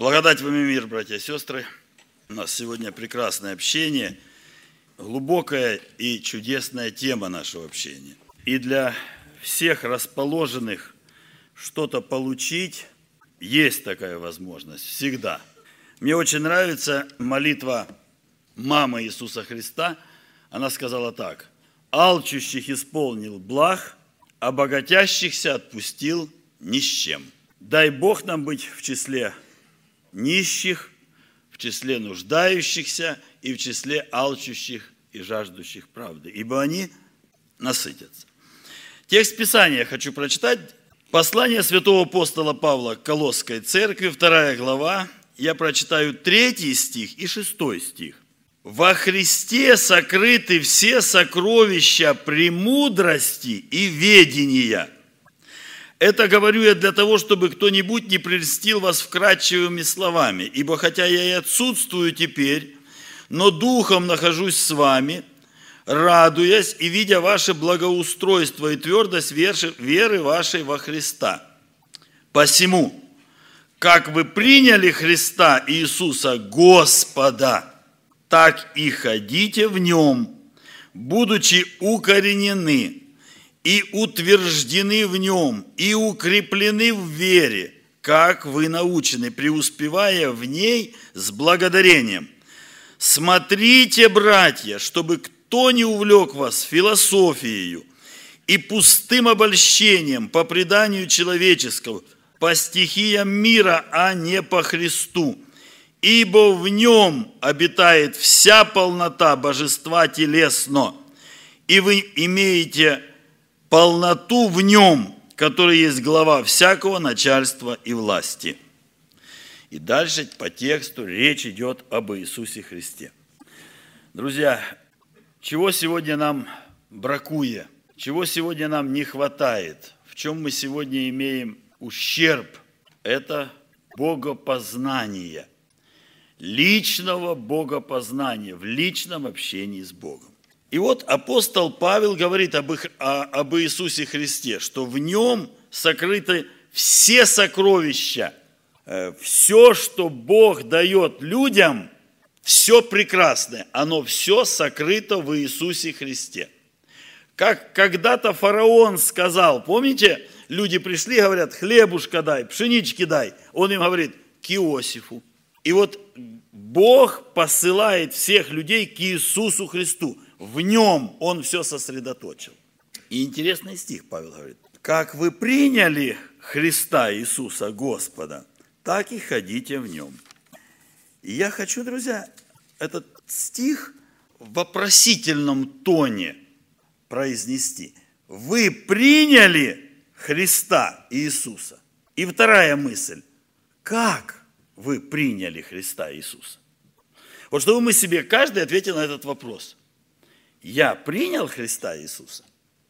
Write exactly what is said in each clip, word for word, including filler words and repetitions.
Благодать вам и мир, братья и сестры. У нас сегодня прекрасное общение, глубокая и чудесная тема нашего общения. И для всех расположенных что-то получить есть такая возможность всегда. Мне очень нравится молитва мамы Иисуса Христа. Она сказала так: «Алчущих исполнил благ, а богатящихся отпустил ни с чем». Дай Бог нам быть в числе нищих, в числе нуждающихся и в числе алчущих и жаждущих правды, ибо они насытятся. Текст Писания я хочу прочитать. Послание святого апостола Павла к Колосской церкви, вторая глава. Я прочитаю третий стих и шестой стих. «Во Христе сокрыты все сокровища премудрости и ведения». Это говорю я для того, чтобы кто-нибудь не прельстил вас вкрадчивыми словами. Ибо хотя я и отсутствую теперь, но духом нахожусь с вами, радуясь и видя ваше благоустройство и твердость веры вашей во Христа. Посему, как вы приняли Христа Иисуса Господа, так и ходите в Нем, будучи укоренены и утверждены в Нем, и укреплены в вере, как вы научены, преуспевая в ней с благодарением. Смотрите, братья, чтобы кто не увлек вас философией и пустым обольщением по преданию человеческому, по стихиям мира, а не по Христу. Ибо в Нем обитает вся полнота божества телесно, и вы имеете полноту в Нем, который есть глава всякого начальства и власти». И дальше по тексту речь идет об Иисусе Христе. Друзья, чего сегодня нам бракует, чего сегодня нам не хватает, в чем мы сегодня имеем ущерб, это богопознание, личного богопознания, в личном общении с Богом. И вот апостол Павел говорит об, их, о, об Иисусе Христе, что в Нем сокрыты все сокровища, э, все, что Бог дает людям, все прекрасное, оно все сокрыто в Иисусе Христе. Как когда-то фараон сказал, помните, люди пришли, говорят, хлебушка дай, пшенички дай. Он им говорит, к Иосифу. И вот Бог посылает всех людей к Иисусу Христу. В Нем Он все сосредоточил. И интересный стих Павел говорит. Как вы приняли Христа Иисуса Господа, так и ходите в Нем. И я хочу, друзья, этот стих в вопросительном тоне произнести. Вы приняли Христа Иисуса. И вторая мысль. Как вы приняли Христа Иисуса? Вот чтобы мы себе каждый ответил на этот вопрос. Я принял Христа Иисуса?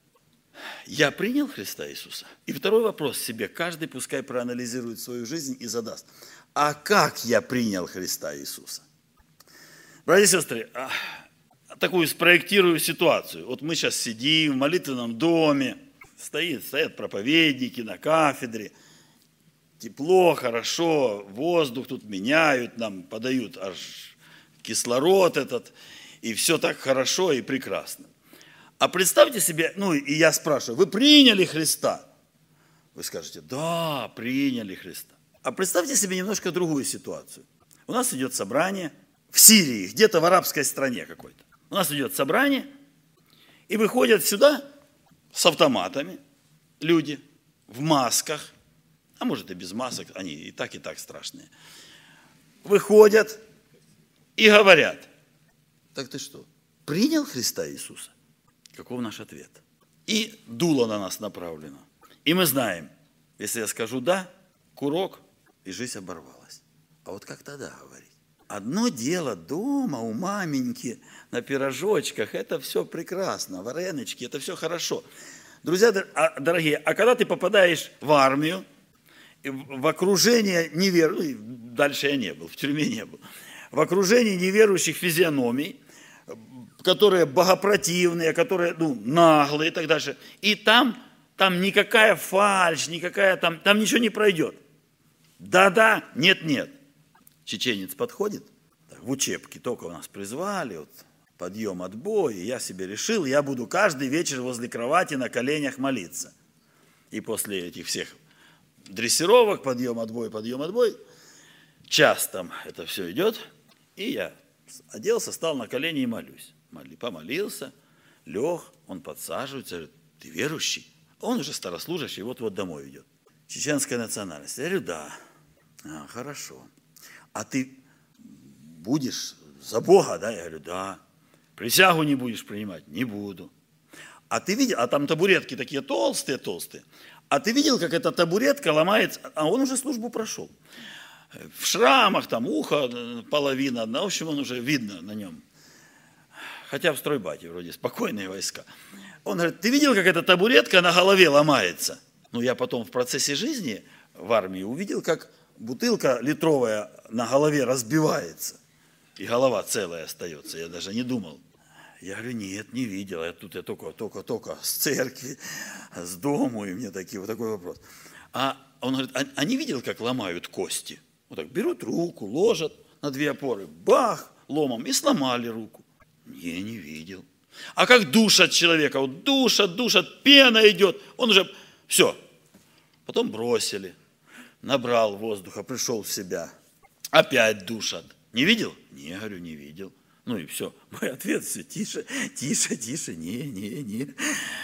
Я принял Христа Иисуса? И второй вопрос себе каждый пускай проанализирует свою жизнь и задаст. А как я принял Христа Иисуса? Братья и сестры, такую спроектирую ситуацию. Вот мы сейчас сидим в молитвенном доме, стоит, стоят проповедники на кафедре, тепло, хорошо, воздух тут меняют, нам подают аж кислород этот, и все так хорошо и прекрасно. А представьте себе, ну и я спрашиваю, вы приняли Христа? Вы скажете, да, приняли Христа. А представьте себе немножко другую ситуацию. У нас идет собрание в Сирии, где-то в арабской стране какой-то. У нас идет собрание, и выходят сюда с автоматами люди в масках, а может и без масок, они и так, и так страшные. Выходят и говорят, так ты что, принял Христа Иисуса? Каков наш ответ? И дуло на нас направлено. И мы знаем, если я скажу «да», курок, и жизнь оборвалась. А вот как тогда говорить? Одно дело дома у маменьки на пирожочках, это все прекрасно, вареночки, это все хорошо. Друзья дорогие, а когда ты попадаешь в армию, в окружение неверующих, ну, дальше я не был, в тюрьме не был, в окружении неверующих физиономий, которые богопротивные, которые ну, наглые и так дальше. И там, там никакая фальшь, никакая, там, там ничего не пройдет. Да-да, нет-нет. Чеченец подходит, так, в учебке только нас призвали, вот, подъем, отбой, и я себе решил, я буду каждый вечер возле кровати на коленях молиться. И после этих всех дрессировок, подъем, отбой, подъем, отбой, час там это все идет, и я оделся, стал на колени и молюсь. Помолился, лег, он подсаживается, говорит, ты верующий? Он уже старослужащий, вот-вот домой идет. Чеченская национальность. Я говорю, да. А, хорошо. А ты будешь за Бога, да? Я говорю, да. Присягу не будешь принимать? Не буду. А ты видел, а там табуретки такие толстые-толстые. А ты видел, как эта табуретка ломается? А он уже службу прошел. В шрамах, там ухо половина, в общем, он уже видно на нем. Хотя в стройбате вроде спокойные войска. Он говорит, ты видел, как эта табуретка на голове ломается? Ну, я потом в процессе жизни в армии увидел, как бутылка литровая на голове разбивается. И голова целая остается. Я даже не думал. Я говорю, нет, не видел. Я тут я только, только, только с церкви, с дому, и мне такие, вот такой вопрос. А он говорит, а, а не видел, как ломают кости? Вот так берут руку, ложат на две опоры, бах, ломом, и сломали руку. Не, не видел. А как душат человека? Вот душат, душат, пена идет. Он уже, все. Потом бросили. Набрал воздуха, пришел в себя. Опять душат. Не видел? Не, говорю, не видел. Ну и все. Мой ответ все, тише, тише, тише, не, не, не.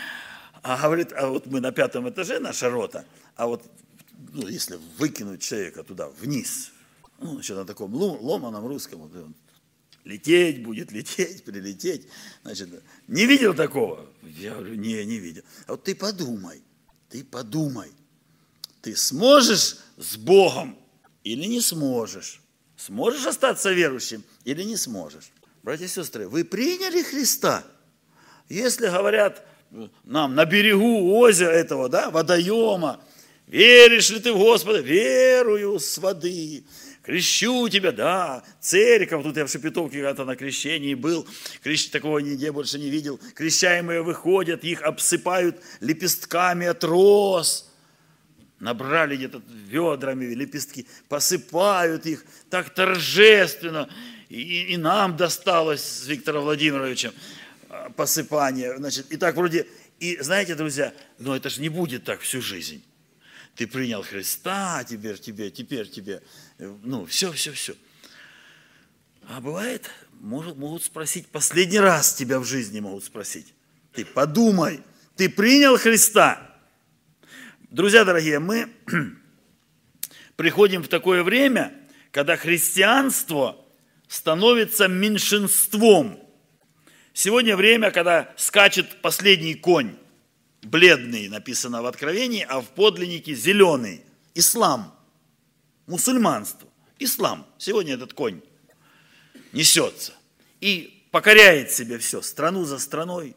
А говорит, а вот мы на пятом этаже, наша рота, а вот ну, если выкинуть человека туда, вниз, ну, значит, на таком ломаном русском, вот, лететь будет, лететь, прилететь. Значит, не видел такого? Я говорю, не, не видел. А вот ты подумай, ты подумай, ты сможешь с Богом или не сможешь? Сможешь остаться верующим или не сможешь? Братья и сестры, вы приняли Христа? Если говорят нам на берегу озера этого, да, водоема, веришь ли ты в Господа? Верую с воды. Крещу тебя, да, церковь, тут я в Шепетовке когда-то на крещении был, крещ... такого нигде больше не видел, крещаемые выходят, их обсыпают лепестками от роз, набрали где-то ведрами лепестки, посыпают их так торжественно, и, и нам досталось с Виктором Владимировичем посыпание, значит, и так вроде, и знаете, друзья, но это же не будет так всю жизнь. Ты принял Христа, теперь тебе, теперь тебе, ну, все, все, все. А бывает, может, могут спросить, последний раз тебя в жизни могут спросить. Ты подумай, ты принял Христа? Друзья дорогие, мы приходим в такое время, когда христианство становится меньшинством. Сегодня время, когда скачет последний конь. Бледный, написано в Откровении, а в подлиннике зеленый. Ислам, мусульманство, ислам. Сегодня этот конь несется и покоряет себе все, страну за страной.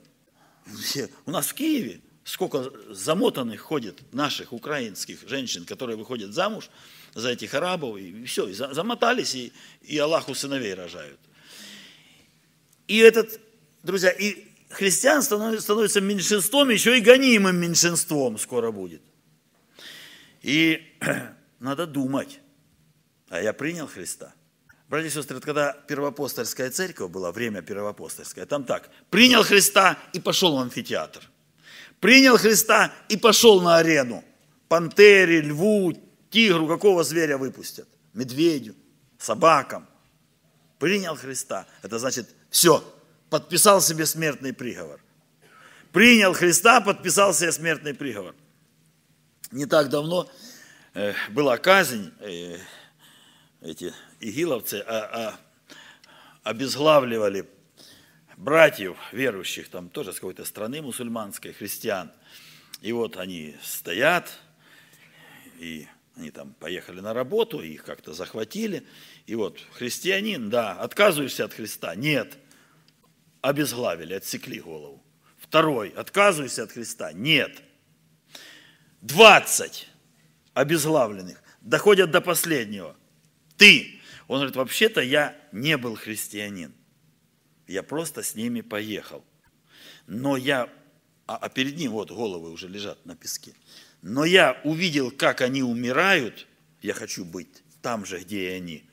У нас в Киеве сколько замотанных ходит наших украинских женщин, которые выходят замуж за этих арабов, и все, и замотались, и, и Аллаху сыновей рожают. И этот, друзья, и христианство становится меньшинством, еще и гонимым меньшинством скоро будет. И надо думать, а я принял Христа. Братья и сестры, когда первоапостольская церковь была, время первоапостольское, там так, принял Христа и пошел в амфитеатр. Принял Христа и пошел на арену. Пантере, льву, тигру, какого зверя выпустят? Медведю, собакам. Принял Христа, это значит все. Подписал себе смертный приговор. Принял Христа, подписал себе смертный приговор. Не так давно э, была казнь, э, эти игиловцы а, а, обезглавливали братьев верующих, там тоже с какой-то страны мусульманской, христиан. И вот они стоят, и они там поехали на работу, их как-то захватили. И вот христианин, да, отказываешься от Христа? Нет. Обезглавили, отсекли голову. Второй, отказываешься от Христа? Нет. Двадцать обезглавленных доходят до последнего. Ты. Он говорит, вообще-то я не был христианин. Я просто с ними поехал. Но я, а, а перед ним вот головы уже лежат на песке. Но я увидел, как они умирают. Я хочу быть там же, где и они.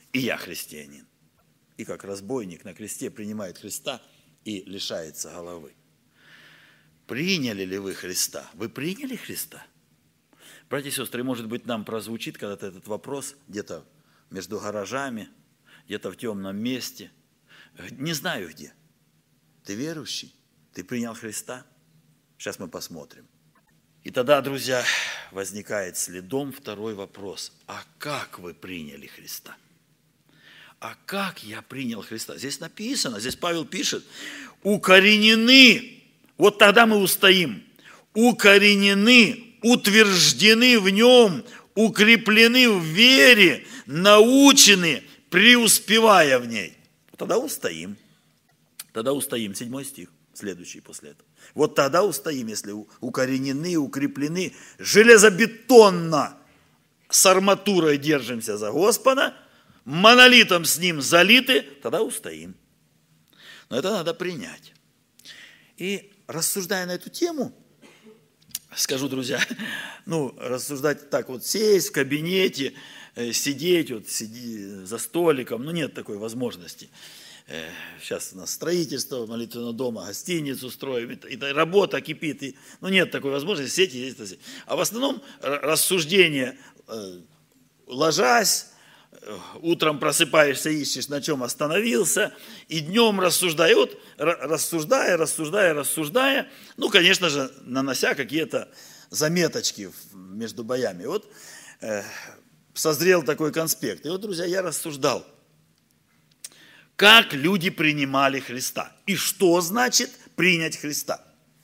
и я христианин. И как разбойник на кресте принимает Христа и лишается головы. Приняли ли вы Христа? Вы приняли Христа? Братья и сестры, может быть, нам прозвучит когда-то этот вопрос где-то между гаражами, где-то в темном месте. Не знаю где. Ты верующий? Ты принял Христа? Сейчас мы посмотрим. И тогда, друзья, возникает следом второй вопрос. А как вы приняли Христа? А как я принял Христа? Здесь написано, здесь Павел пишет, укоренены, вот тогда мы устоим, укоренены, утверждены в нем, укреплены в вере, научены, преуспевая в ней. Тогда устоим. Тогда устоим. Седьмой стих, следующий после этого. Вот тогда устоим, если укоренены, укреплены, железобетонно с арматурой держимся за Господа, монолитом с ним залиты, тогда устоим. Но это надо принять. И рассуждая на эту тему, скажу, друзья, ну, рассуждать так вот, сесть в кабинете, сидеть вот, сиди за столиком, ну, нет такой возможности. Сейчас у нас строительство молитвенного дома, гостиницу строим, и, и работа кипит, и, ну, нет такой возможности сидеть и сидеть. А в основном рассуждение, ложась, утром просыпаешься, ищешь, на чем остановился, и днем рассуждая. И вот рассуждая, рассуждая, рассуждая, ну, конечно же, нанося какие-то заметочки между боями. Вот э, созрел такой конспект. И вот, друзья, я рассуждал, как люди принимали Христа. И что значит принять Христа?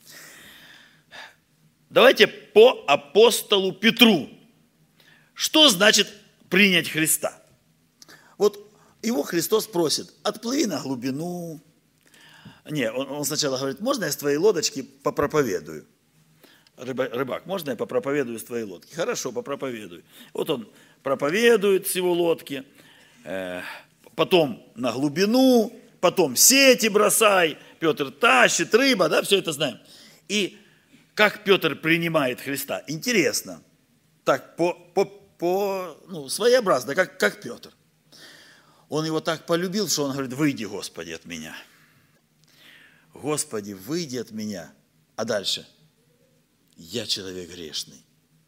Давайте по апостолу Петру. Что значит принять Христа? Вот его Христос просит, отплыви на глубину. Не, он, он сначала говорит, можно я с твоей лодочки попроповедую? Рыба, рыбак, можно я попроповедую с твоей лодки? Хорошо, попроповедую. Вот он проповедует с его лодки, э, потом на глубину, потом сети бросай, Петр тащит, рыба, да, все это знаем. И как Петр принимает Христа? Интересно. Так, по, по, по ну, своеобразно, как, как Петр. Он его так полюбил, что он говорит, выйди, Господи, от меня. Господи, выйди от меня. А дальше? Я человек грешный.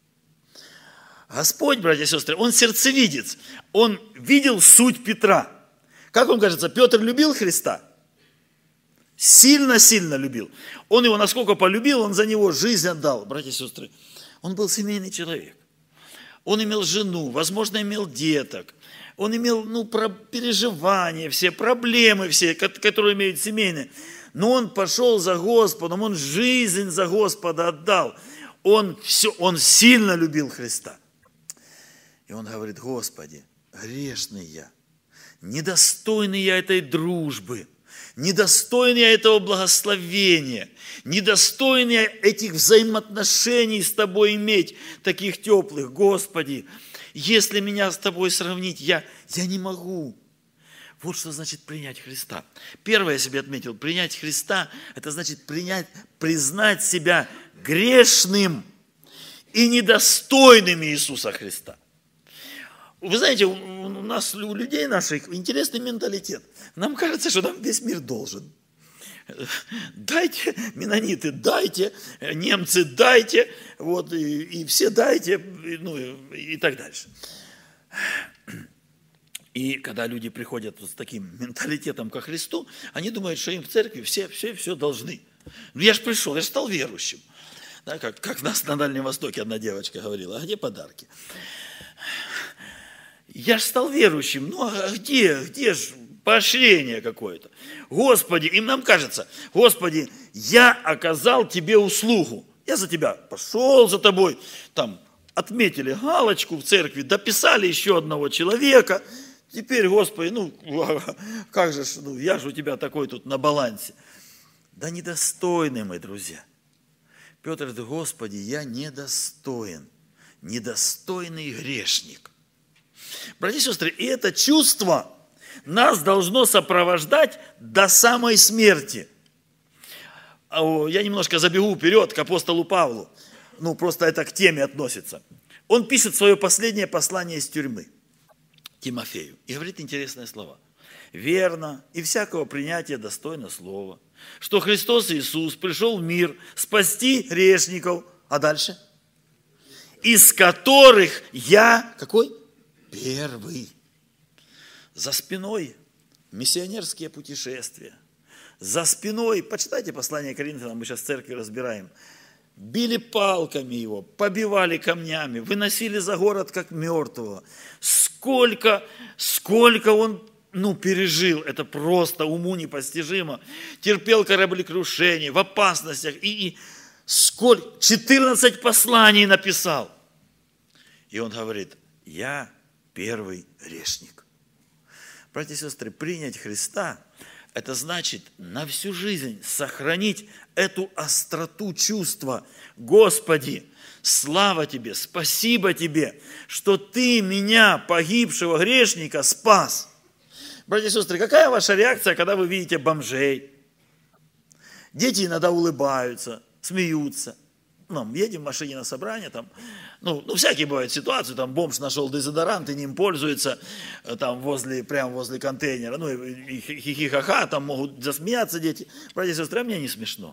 Господь, братья и сестры, он сердцевидец. Он видел суть Петра. Как вам кажется, Петр любил Христа? Сильно-сильно любил. Он его насколько полюбил, он за него жизнь отдал. Братья и сестры, он был семейный человек. Он имел жену, возможно, имел деток. Он имел ну, про переживания, все проблемы, все, которые имеют семейные. Но он пошел за Господом, он жизнь за Господа отдал. Он, все, он сильно любил Христа. И он говорит, Господи, грешный я, недостойный я этой дружбы, недостойный я этого благословения, недостойный я этих взаимоотношений с Тобой иметь, таких теплых. Господи, если меня с Тобой сравнить, я, я не могу. Вот что значит принять Христа. Первое я себе отметил, принять Христа, это значит принять, признать себя грешным и недостойным Иисуса Христа. Вы знаете, у нас, у людей наших интересный менталитет. Нам кажется, что нам весь мир должен. Дайте, менониты, дайте, немцы, дайте, вот, и, и все дайте, ну, и, и так дальше. И когда люди приходят вот с таким менталитетом ко Христу, они думают, что им в церкви все, все, все должны. Ну, я же пришел, я же стал верующим. Да, как, как нас на Дальнем Востоке одна девочка говорила, а где подарки? Я же стал верующим, ну а где, где же поощрение какое-то? Господи, им нам кажется, Господи, я оказал тебе услугу, я за тебя пошел за тобой, там отметили галочку в церкви, дописали еще одного человека, теперь, Господи, ну как же, ну, я же у тебя такой тут на балансе. Да недостойны мы, друзья. Петр говорит, Господи, я недостоин, недостойный грешник. Братья и сестры, и это чувство нас должно сопровождать до самой смерти. Я немножко забегу вперед к апостолу Павлу. Ну, просто это к теме относится. Он пишет свое последнее послание из тюрьмы. Тимофею и говорит интересные слова. Верно, и всякого принятия достойно слова, что Христос Иисус пришел в мир спасти грешников, а дальше? Из которых я, какой? Первый. За спиной миссионерские путешествия. За спиной, почитайте послание Коринфянам, мы сейчас в церкви разбираем, били палками его, побивали камнями, выносили за город как мертвого. Сколько, сколько он ну, пережил, это просто уму непостижимо. Терпел кораблекрушение, в опасностях. И, и сколько, четырнадцать посланий написал. И он говорит, я первый грешник. Братья и сестры, принять Христа, это значит на всю жизнь сохранить эту остроту чувства. Господи, слава Тебе, спасибо Тебе, что Ты меня, погибшего грешника, спас. Братья и сестры, какая ваша реакция, когда вы видите бомжей? Дети иногда улыбаются, смеются. Ну, едем в машине на собрание, там, ну, ну, всякие бывают ситуации, там бомж нашел дезодорант и ним пользуется, там, возле, прямо возле контейнера, ну, и хихихаха, там могут засмеяться дети. Братья и сестры, а мне не смешно.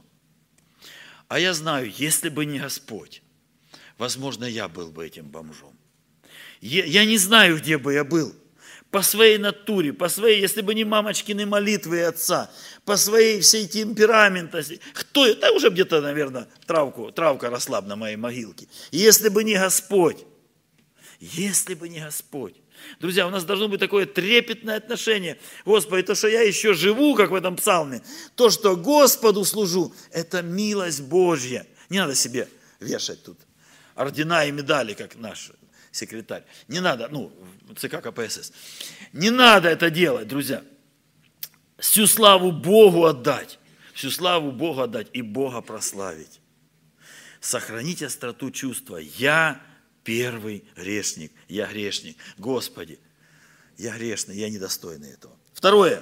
А я знаю, если бы не Господь, возможно, я был бы этим бомжом. Я, я не знаю, где бы я был. По своей натуре, по своей, если бы не мамочкины молитвы и отца, по своей всей темпераментности. Кто это? Уже где-то, наверное, травку, травка росла бы на моей могилке. Если бы не Господь, если бы не Господь. Друзья, у нас должно быть такое трепетное отношение. Господи, то, что я еще живу, как в этом псалме, то, что Господу служу, это милость Божья. Не надо себе вешать тут ордена и медали, как наш секретарь. Не надо, ну, ЦК КПСС. Не надо это делать, друзья. Всю славу Богу отдать. Всю славу Богу отдать и Бога прославить. Сохранить остроту чувства. Я первый грешник. Я грешник. Господи, я грешный, я недостойный этого. Второе.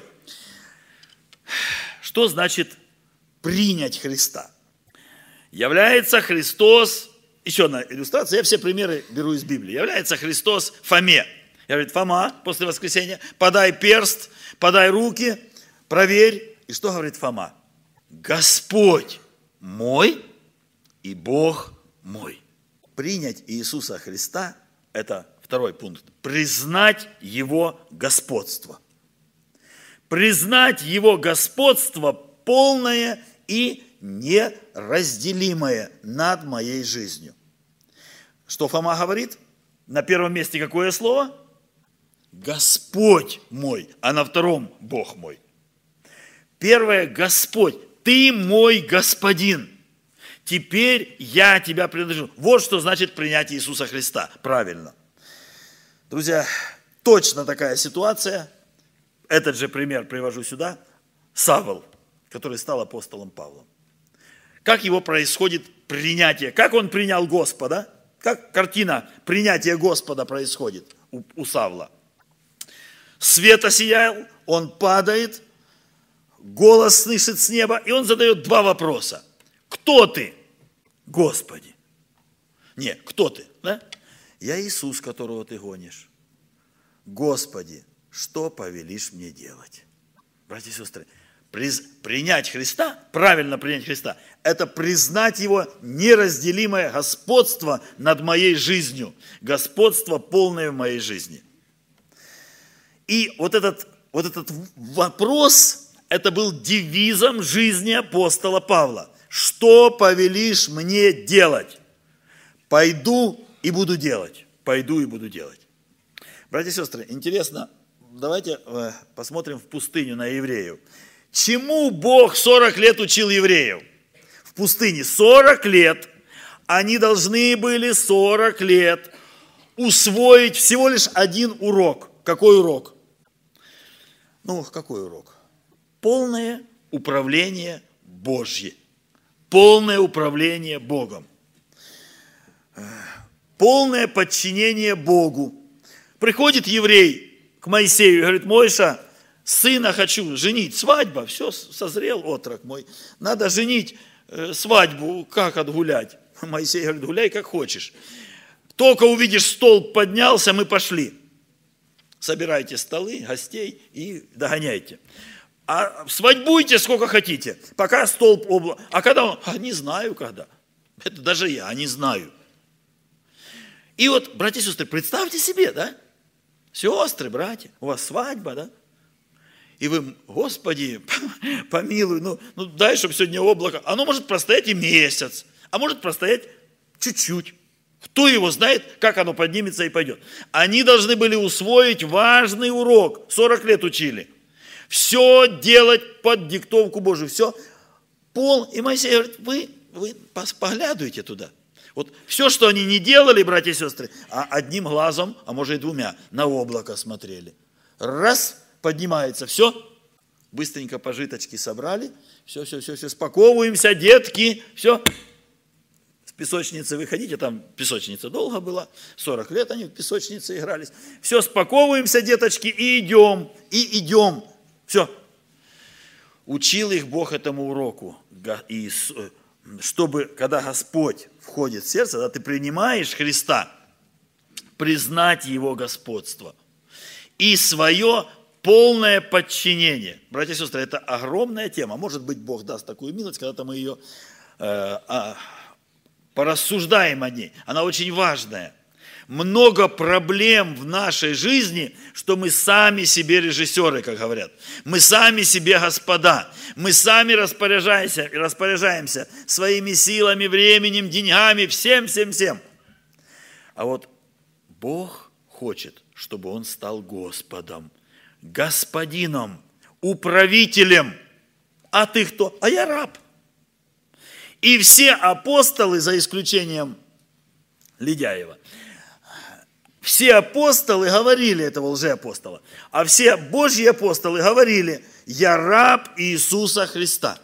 Что значит принять Христа? Является Христос. Еще одна иллюстрация, я все примеры беру из Библии. Является Христос Фоме. Я говорю, Фома, после воскресения, подай перст, подай руки, проверь. И что говорит Фома? Господь мой и Бог мой. Принять Иисуса Христа, это второй пункт, признать Его господство. Признать Его господство полное и неразделимое над моей жизнью. Что Фома говорит? На первом месте какое слово? Господь мой, а на втором Бог мой. Первое, Господь, Ты мой Господин. Теперь я Тебя принадлежу. Вот что значит принять Иисуса Христа. Правильно. Друзья, точно такая ситуация. Этот же пример привожу сюда. Савл, который стал апостолом Павлом. Как его происходит принятие? Как он принял Господа? Как картина принятия Господа происходит у, у Савла? Свет осиял, он падает, голос слышит с неба, и он задает два вопроса. Кто ты, Господи? Не, кто ты? Да? Я Иисус, которого ты гонишь. Господи, что повелишь мне делать? Братья и сестры, принять Христа, правильно принять Христа, это признать Его неразделимое господство над моей жизнью, господство полное в моей жизни. И вот этот, вот этот вопрос, это был девизом жизни апостола Павла. Что повелишь мне делать? Пойду и буду делать. Пойду и буду делать. Братья и сестры, интересно, давайте посмотрим в пустыню на евреев. Чему Бог сорок лет учил евреев? В пустыне сорок лет. Они должны были сорок лет усвоить всего лишь один урок. Какой урок? Ну, какой урок? Полное управление Божье. Полное управление Богом. Полное подчинение Богу. Приходит еврей к Моисею и говорит, Мойша, сына хочу женить, свадьба, все, созрел отрок мой. Надо женить э, свадьбу, как отгулять? Моисей говорит, гуляй как хочешь. Только увидишь, столб поднялся, мы пошли. собирайте столы, гостей и догоняйте. А свадьбуйте сколько хотите, пока столб облака. А когда он? А не знаю когда. Это даже я не знаю. И вот, братья и сестры, представьте себе, да? Сестры, братья, у вас свадьба, да? И вы, Господи, помилуй, ну, ну дай, чтобы сегодня облако. Оно может простоять и месяц, а может простоять чуть-чуть. Кто его знает, как оно поднимется и пойдет. Они должны были усвоить важный урок. сорок лет учили. Все делать под диктовку Божию. Все. Пол. И Моисей говорит, вы, вы поглядывайте туда. Вот все, что они не делали, братья и сестры, а одним глазом, а может и двумя, на облако смотрели. Раз, поднимается, все. Быстренько пожиточки собрали. Все, все, все, все. Спаковываемся, детки. Все. С песочницы выходите, там песочница долго была, сорок лет они в песочнице игрались. Все, спаковываемся, деточки, и идем, и идем. Все. Учил их Бог этому уроку, и чтобы, когда Господь входит в сердце, когда ты принимаешь Христа, признать Его господство и свое полное подчинение. Братья и сестры, это огромная тема. Может быть, Бог даст такую милость, когда-то мы ее э, э, порассуждаем о ней. Она очень важная. Много проблем в нашей жизни, что мы сами себе режиссеры, как говорят. Мы сами себе господа. Мы сами распоряжаемся, распоряжаемся своими силами, временем, деньгами, всем, всем, всем. А вот Бог хочет, чтобы Он стал Господом, Господином, управителем. А ты кто? А я раб. И все апостолы, за исключением Ледяева, все апостолы говорили, этого лжеапостола, а все Божьи апостолы говорили, я раб Иисуса Христа.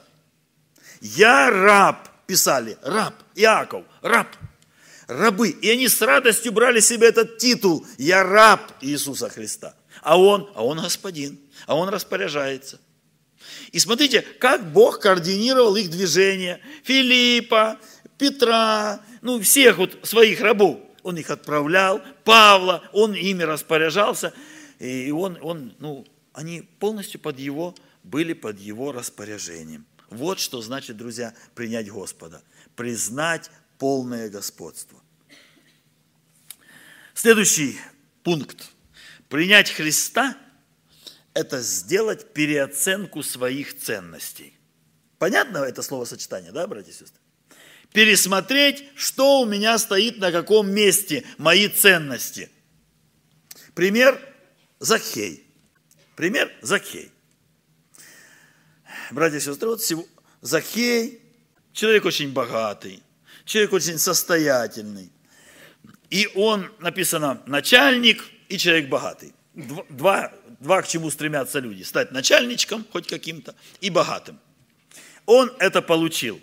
Я раб, писали, раб, Иаков, раб, рабы. И они с радостью брали себе этот титул, я раб Иисуса Христа. А он, а он господин, а он распоряжается. И смотрите, как Бог координировал их движение. Филиппа, Петра, ну всех вот своих рабов. Он их отправлял, Павла, он ими распоряжался. И он, он, ну, они полностью под его, были под его распоряжением. Вот что значит, друзья, принять Господа. Признать полное господство. Следующий пункт. Принять Христа – это сделать переоценку своих ценностей. Понятно это словосочетание, да, братья и сестры? Пересмотреть, что у меня стоит на каком месте, мои ценности. Пример – Закхей. Пример – Закхей. Братья и сестры, вот Закхей, человек очень богатый, человек очень состоятельный. И он, написано, начальник и человек богатый. Два, два к чему стремятся люди. Стать начальничком хоть каким-то и богатым. Он это получил.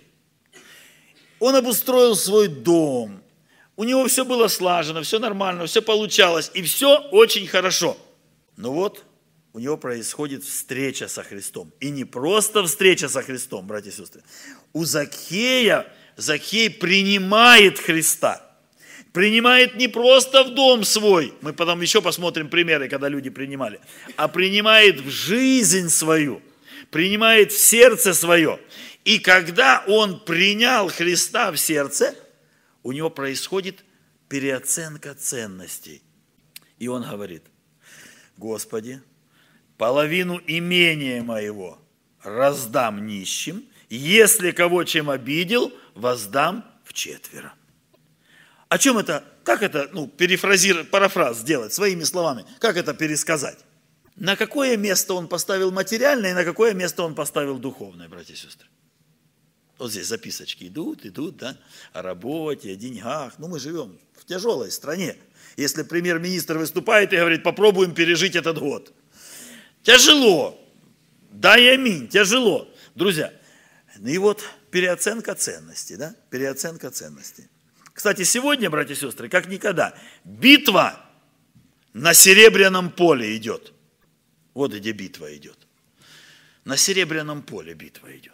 Он обустроил свой дом. У него все было слажено, все нормально, все получалось. И все очень хорошо. Но вот у него происходит встреча со Христом. И не просто встреча со Христом, братья и сестры. У Закхея, Закхей принимает Христа. Принимает не просто в дом свой, мы потом еще посмотрим примеры, когда люди принимали, а принимает в жизнь свою, принимает в сердце свое. И когда он принял Христа в сердце, у него происходит переоценка ценностей. И он говорит, Господи, половину имения моего раздам нищим, если кого чем обидел, воздам вчетверо. О чем это, как это, ну, перефразировать, парафраз сделать своими словами, как это пересказать? На какое место он поставил материальное и на какое место он поставил духовное, братья и сестры? Вот здесь записочки идут, идут, да, о работе, о деньгах. Ну, мы живем в тяжелой стране. Если премьер-министр выступает и говорит, попробуем пережить этот год. Тяжело. Дай аминь, тяжело. Друзья, и вот переоценка ценностей, да, переоценка ценностей. Кстати, сегодня, братья и сестры, как никогда, битва на серебряном поле идет. Вот где битва идет. На серебряном поле битва идет.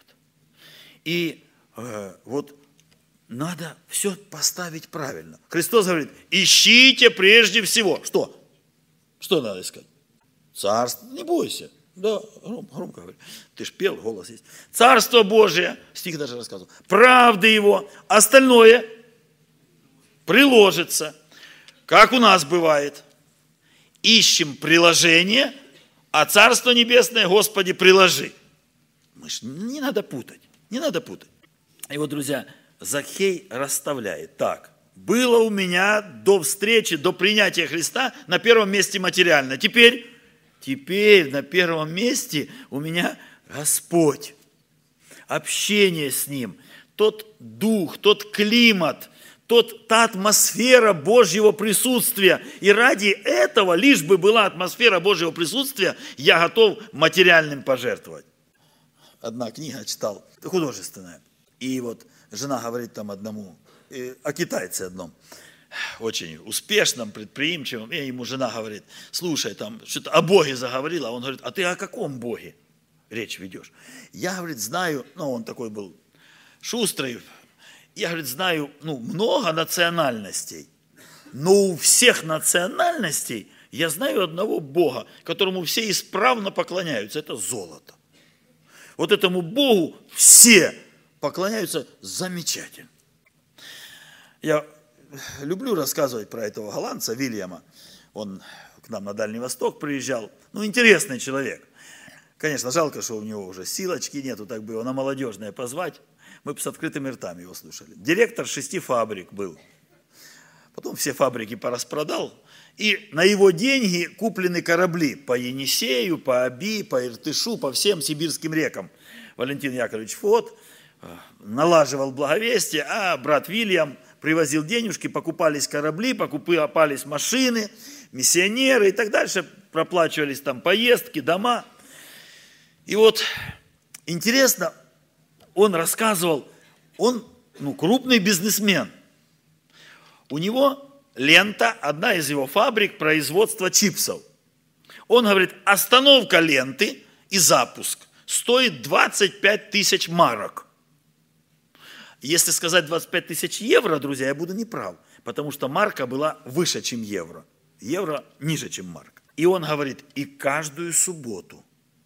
И э, вот надо все поставить правильно. Христос говорит, ищите прежде всего. Что? Что надо искать? Царство, не бойся. Да, громко, громко говори. Ты ж пел, голос есть. Царство Божие, стих даже рассказывал, правды его, остальное приложится. Как у нас бывает. Ищем приложение, а Царство Небесное, Господи, приложи. Мы ж, не надо путать, не надо путать. И вот, друзья, Закхей расставляет так. Было у меня до встречи, до принятия Христа на первом месте материально. Теперь, теперь на первом месте у меня Господь. Общение с Ним, тот дух, тот климат, тот, та атмосфера Божьего присутствия. И ради этого, лишь бы была атмосфера Божьего присутствия, я готов материальным пожертвовать. Одна книга читал, художественная. И вот жена говорит там одному, о китайце одном, очень успешном, предприимчивом, и ему жена говорит, слушай, там что-то о Боге заговорила, а он говорит, а ты о каком Боге речь ведешь? Я, говорит, знаю, ну он такой был шустрый, я, говорит, знаю, ну, много национальностей, но у всех национальностей я знаю одного Бога, которому все исправно поклоняются, это золото. Вот этому Богу все поклоняются замечательно. Я люблю рассказывать про этого голландца Вильяма. Он к нам на Дальний Восток приезжал. Ну, интересный человек. Конечно, жалко, что у него уже силочки нету, так бы его на молодежное позвать. Мы бы с открытыми ртами его слушали. Директор шести фабрик был. Потом все фабрики пораспродал. И на его деньги куплены корабли по Енисею, по Оби, по Иртышу, по всем сибирским рекам. Валентин Яковлевич Фот налаживал благовестие, а брат Вильям привозил денежки, покупались корабли, покупались машины, миссионеры и так дальше. Проплачивались там поездки, дома. И вот интересно, он рассказывал, он ну, крупный бизнесмен. У него лента, одна из его фабрик производства чипсов. Он говорит, остановка ленты и запуск стоит двадцать пять тысяч марок. Если сказать двадцать пять тысяч евро, друзья, я буду неправ, потому что марка была выше, чем евро. Евро ниже, чем марка. И он говорит, и каждую субботу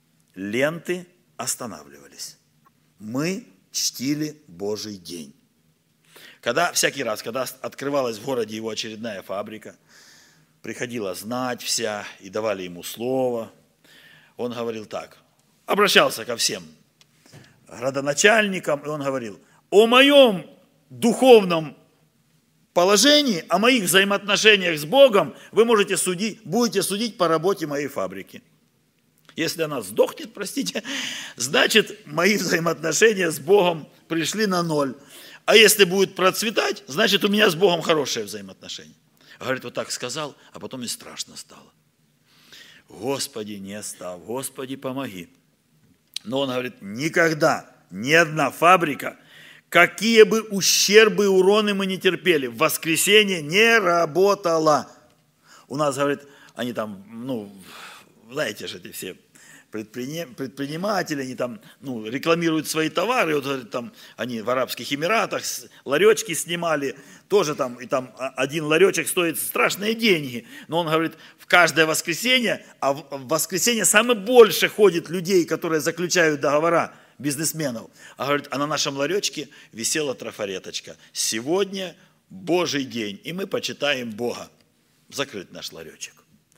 ленты останавливались. Мы чтили Божий день. Когда, всякий раз, когда открывалась в городе его очередная фабрика, приходила знать вся и давали ему слово, он говорил так, обращался ко всем градоначальникам, и он говорил, о моем духовном положении, о моих взаимоотношениях с Богом вы можете судить, будете судить по работе моей фабрики. Если она сдохнет, простите, значит, мои взаимоотношения с Богом пришли на ноль. А если будет процветать, значит, у меня с Богом хорошие взаимоотношения. Говорит, вот так сказал, а потом и страшно стало. Господи, не оставь, Господи, помоги. Но он говорит, никогда ни одна фабрика, какие бы ущербы и уроны мы не терпели, в воскресенье не работала. У нас, говорит, они там, ну, знаете же, эти все предприниматели, они там ну, рекламируют свои товары, вот, говорит, там, они в Арабских Эмиратах ларечки снимали, тоже там, и там один ларечек стоит страшные деньги, но он говорит, в каждое воскресенье, а в воскресенье самое больше ходит людей, которые заключают договора, бизнесменов, а говорит, а на нашем ларечке висела трафареточка, сегодня Божий день, и мы почитаем Бога, закрыть наш ларечек.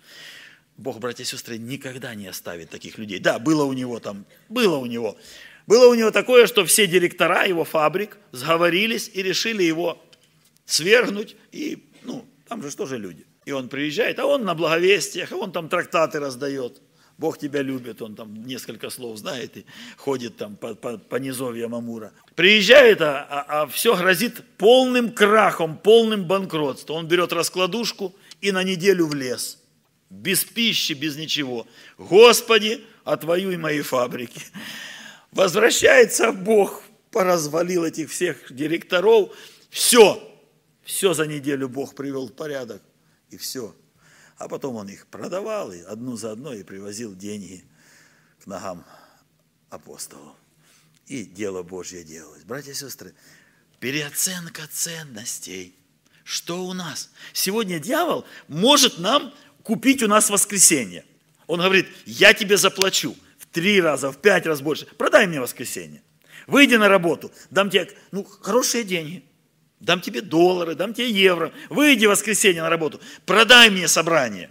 Бог, братья и сестры, никогда не оставит таких людей. Да, было у него там, было у него. Было у него такое, что все директора его фабрик сговорились и решили его свергнуть. И, ну, там же тоже люди. И он приезжает, а он на благовестиях, а он там трактаты раздает. Бог тебя любит, он там несколько слов знает и ходит там по, по, по низовьям Амура. Приезжает, а, а, а все грозит полным крахом, полным банкротством. Он берет раскладушку и на неделю в лес. Без пищи, без ничего. Господи, отвоюй мои фабрики. Возвращается Бог, поразвалил этих всех директоров. Все, все за неделю Бог привел в порядок. И все. А потом он их продавал, и одну за одной, и привозил деньги к ногам апостолов. И дело Божье делалось. Братья и сестры, переоценка ценностей. Что у нас? Сегодня дьявол может нам купить у нас воскресенье. Он говорит, я тебе заплачу в три раза, в пять раз больше. Продай мне воскресенье. Выйди на работу, дам тебе ну, хорошие деньги. Дам тебе доллары, дам тебе евро. Выйди в воскресенье на работу, продай мне собрание.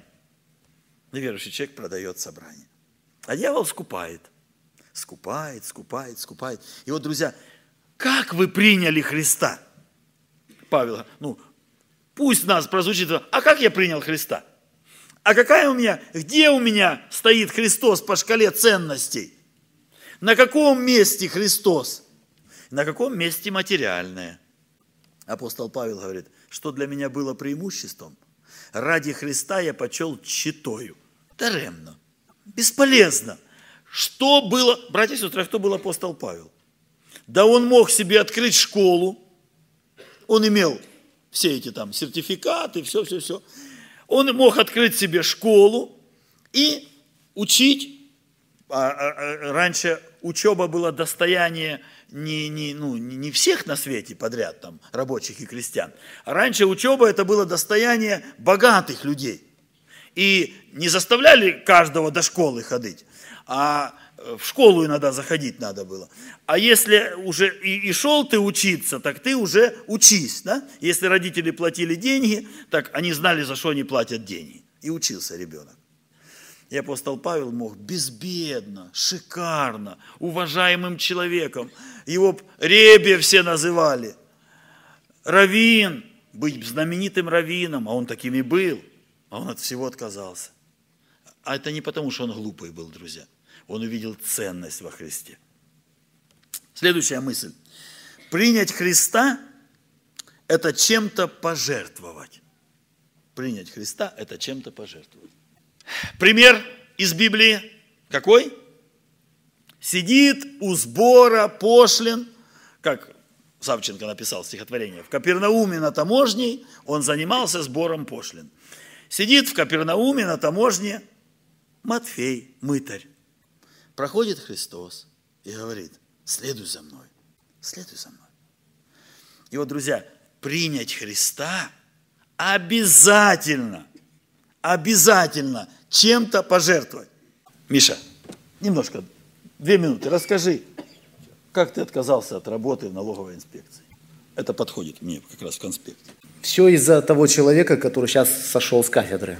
И верующий человек продает собрание. А дьявол скупает. Скупает, скупает, скупает. И вот, друзья, как вы приняли Христа? Павел, ну, пусть нас прозвучит, а как я принял Христа? А какая у меня, где у меня стоит Христос по шкале ценностей? На каком месте Христос? На каком месте материальное? Апостол Павел говорит, что для меня было преимуществом. Ради Христа я почел тщетою. Даремно. Бесполезно. Что было, братья и сестры, кто был апостол Павел? Да он мог себе открыть школу. Он имел все эти там сертификаты, все-все-все. Он мог открыть себе школу и учить. А, а, а, раньше учеба была достояние не, не, ну, не всех на свете подряд, там, рабочих и крестьян. А раньше учеба это было достояние богатых людей. И не заставляли каждого до школы ходить, а в школу иногда заходить надо было. А если уже и, и шел ты учиться, так ты уже учись. Да? Если родители платили деньги, так они знали, за что они платят деньги. И учился ребенок. И апостол Павел мог безбедно, шикарно, уважаемым человеком. Его ребе все называли. Раввин, быть знаменитым раввином, а он таким и был. А он от всего отказался. А это не потому, что он глупый был, друзья. Он увидел ценность во Христе. Следующая мысль. Принять Христа – это чем-то пожертвовать. Принять Христа – это чем-то пожертвовать. Пример из Библии какой? Сидит у сбора пошлин, как Савченко написал стихотворение, в Капернауме на таможне он занимался сбором пошлин. Сидит в Капернауме на таможне Матфей, мытарь. Проходит Христос и говорит, следуй за мной, следуй за мной. И вот, друзья, принять Христа обязательно, обязательно чем-то пожертвовать. Миша, немножко, две минуты, расскажи, как ты отказался от работы в налоговой инспекции. Это подходит мне как раз в конспекте. Все из-за того человека, который сейчас сошел с кафедры.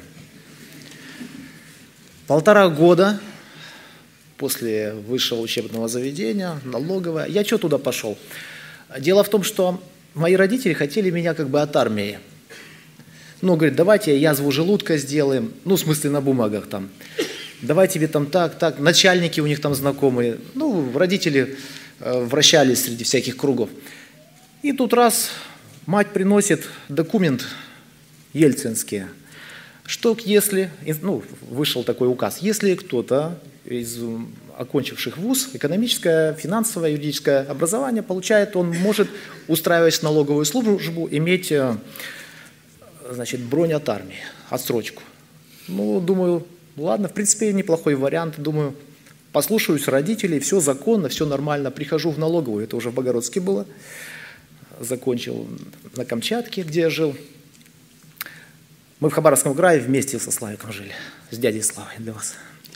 Полтора года после высшего учебного заведения, налоговое, я что туда пошел? Дело в том, что мои родители хотели меня как бы от армии. Ну, говорит, давайте язву желудка сделаем, ну, в смысле на бумагах там. Давай тебе там так, так, начальники у них там знакомые. Ну, родители э, вращались среди всяких кругов. И тут раз мать приносит документ ельцинский, что если, ну, вышел такой указ, если кто-то из окончивших вуз, экономическое, финансовое, юридическое образование получает, он может, устраиваясь в налоговую службу, иметь, значит, бронь от армии, отсрочку. Ну, думаю, ладно, в принципе, неплохой вариант, думаю, послушаюсь родителей, все законно, все нормально, прихожу в налоговую, это уже в Богородске было, закончил на Камчатке, где я жил. Мы в Хабаровском крае вместе со Славиком жили, с дядей Славой для вас.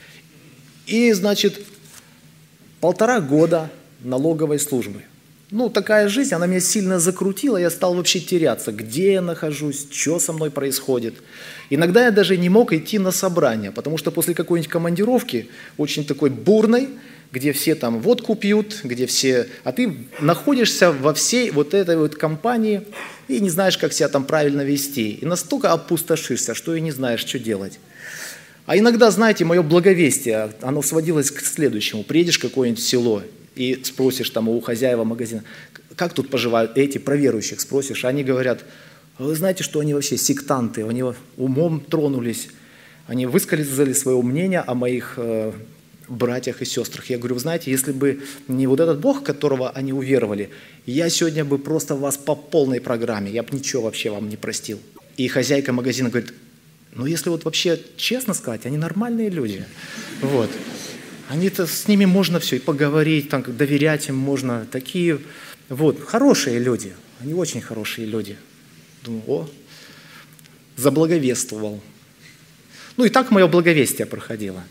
И, значит, полтора года налоговой службы. Ну, такая жизнь, она меня сильно закрутила, я стал вообще теряться, где я нахожусь, что со мной происходит. Иногда я даже не мог идти на собрания, потому что после какой-нибудь командировки, очень такой бурной, где все там водку пьют, где все... А ты находишься во всей вот этой вот компании и не знаешь, как себя там правильно вести. И настолько опустошишься, что и не знаешь, что делать. А иногда, знаете, мое благовестие, оно сводилось к следующему. Приедешь в какое-нибудь село и спросишь там у хозяева магазина, как тут поживают эти, про верующих спросишь. Они говорят, вы знаете, что они вообще сектанты, они умом тронулись, они высказали свое мнение о моих э, братьях и сестрах. Я говорю, вы знаете, если бы не вот этот Бог, которого они уверовали, я сегодня бы просто вас по полной программе, я бы ничего вообще вам не простил. И хозяйка магазина говорит, ну если вот вообще честно сказать, они нормальные люди. Вот. Они-то с ними можно все и поговорить, там, доверять им можно. Такие вот хорошие люди, они очень хорошие люди. Думаю, о, заблаговествовал. Ну и так мое благовестие проходило.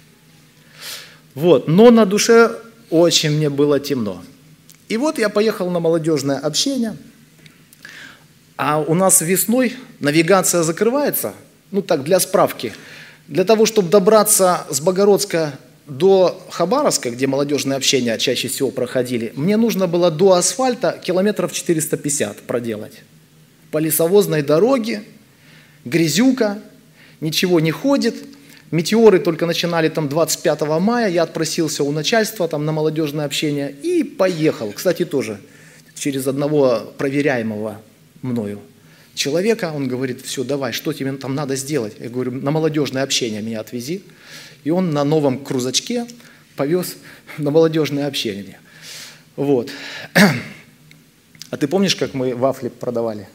Вот, но на душе очень мне было темно. И вот я поехал на молодежное общение, а у нас весной навигация закрывается, ну так, для справки. Для того, чтобы добраться с Богородска до Хабаровска, где молодежные общения чаще всего проходили, мне нужно было до асфальта километров четыреста пятьдесят проделать. По лесовозной дороге, грязюка, ничего не ходит. Метеоры только начинали там двадцать пятого мая, я отпросился у начальства там на молодежное общение и поехал. Кстати, тоже через одного проверяемого мною человека, он говорит: все, давай, что тебе там надо сделать? Я говорю: на молодежное общение меня отвези. И он на новом крузачке повез на молодежное общение. Вот. А ты помнишь, как мы вафли продавали?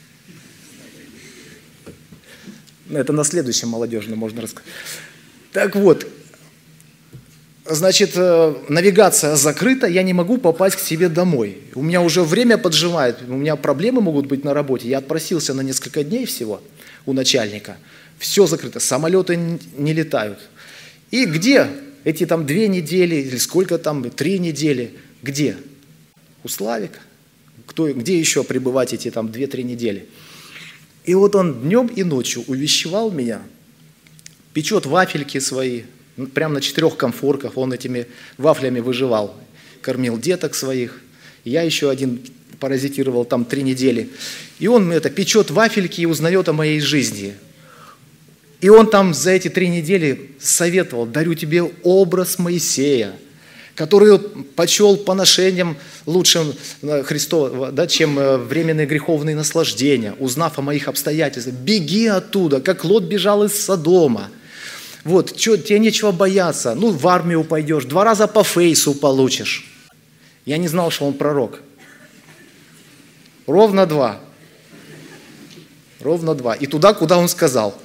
Это на следующем молодежном можно рассказать. Так вот, значит, навигация закрыта, я не могу попасть к себе домой. У меня уже время поджимает, у меня проблемы могут быть на работе. Я отпросился на несколько дней всего у начальника. Все закрыто, самолеты не летают. И где эти там две недели, или сколько там, три недели, где? У Славика. Кто, где еще пребывать эти там две-три недели? И вот он днем и ночью увещевал меня, печет вафельки свои, прямо на четырех комфорках, он этими вафлями выживал, кормил деток своих. Я еще один паразитировал там три недели. И он это печет вафельки и узнает о моей жизни. И он там за эти три недели советовал: дарю тебе образ Моисея, который почел поношением лучшим Христова, да, чем временные греховные наслаждения, узнав о моих обстоятельствах. Беги оттуда, как Лот бежал из Содома. Вот, чё, тебе нечего бояться. Ну, в армию пойдешь, два раза по фейсу получишь. Я не знал, что он пророк. Ровно два. Ровно два. И туда, куда он сказал.